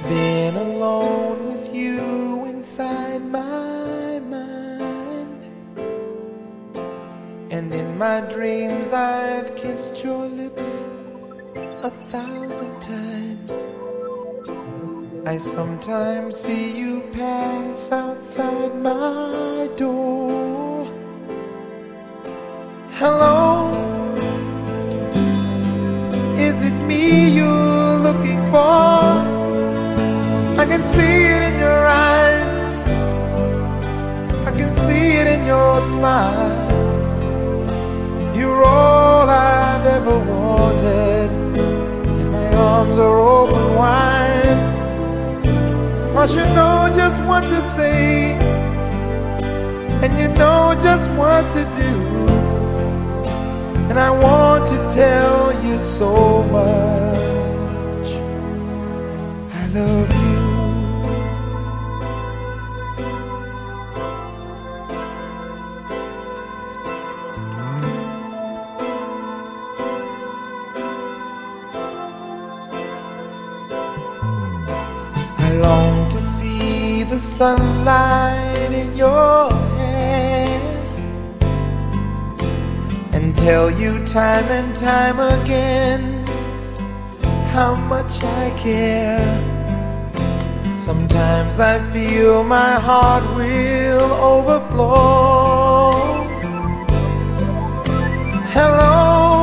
been alone with you inside my mind, and in my dreams I've kissed your lips 1,000 times. I sometimes see you pass outside my door. Hello, is it me you're looking for? I can see it in your eyes, I can see it in your smile. You're all I've ever wanted, and my arms are open wide. 'Cause you know just what to say, and you know just what to do, and I want to tell you so much. I love you. I long to see the sunlight in your hair and tell you time and time again how much I care. Sometimes I feel my heart will overflow. Hello,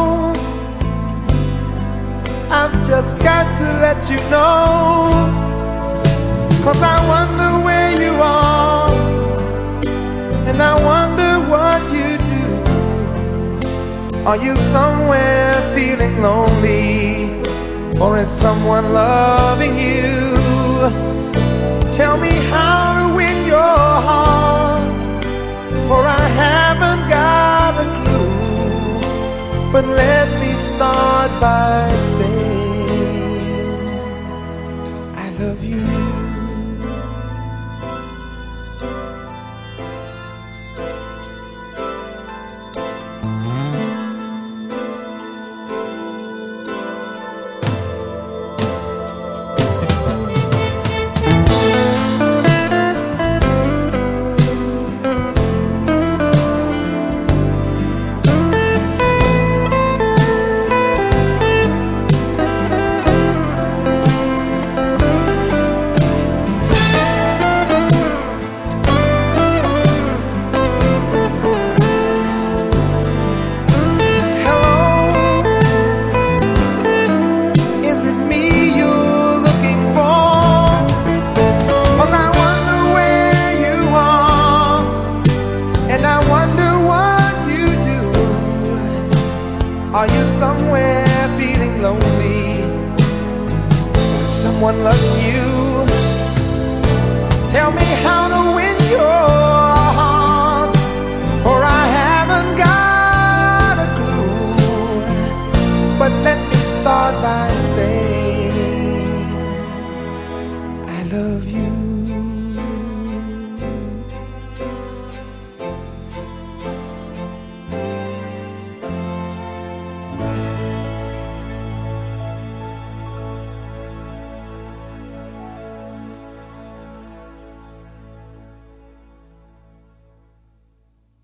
I've just got to let you know, 'cause I wonder where you are, and I wonder what you do. Are you somewhere feeling lonely, or is someone loving you? Tell me how to win your heart, for I haven't got a clue. But let me start by saying I love you. Are you somewhere feeling lonely? Is someone loving you? Tell me how to win your heart, for I haven't got a clue. But let me start by